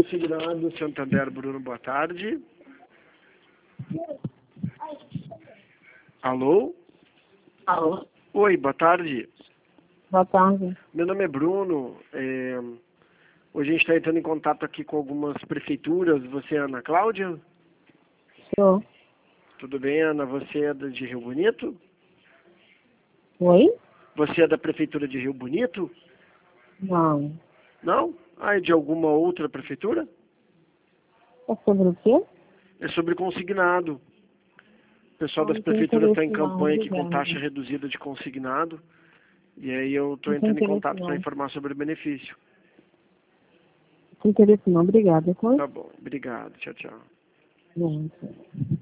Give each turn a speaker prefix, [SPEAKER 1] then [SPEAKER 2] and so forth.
[SPEAKER 1] consignado, Santander, Bruno, boa tarde. Alô?
[SPEAKER 2] Alô?
[SPEAKER 1] Oi, boa tarde.
[SPEAKER 2] Boa tarde.
[SPEAKER 1] Meu nome é Bruno. Hoje a gente está entrando em contato aqui com algumas prefeituras. Você é Ana Cláudia?
[SPEAKER 2] Sou.
[SPEAKER 1] Tudo bem, Ana? Você é de Rio Bonito?
[SPEAKER 2] Oi?
[SPEAKER 1] Você é da prefeitura de Rio Bonito?
[SPEAKER 2] Não.
[SPEAKER 1] Não? Ah, é de alguma outra prefeitura?
[SPEAKER 2] É sobre o quê?
[SPEAKER 1] É sobre consignado. O pessoal das
[SPEAKER 2] Não tem
[SPEAKER 1] prefeituras está
[SPEAKER 2] interesse
[SPEAKER 1] em
[SPEAKER 2] não,
[SPEAKER 1] campanha aqui com
[SPEAKER 2] obrigada.
[SPEAKER 1] taxa reduzida de consignado. E aí eu estou
[SPEAKER 2] Não tem
[SPEAKER 1] entrando em
[SPEAKER 2] interesse
[SPEAKER 1] contato
[SPEAKER 2] não.
[SPEAKER 1] para informar sobre o benefício.
[SPEAKER 2] Não tem interesse não, obrigada. Tá?
[SPEAKER 1] Tá bom, obrigado. Tchau, tchau.
[SPEAKER 2] Bom.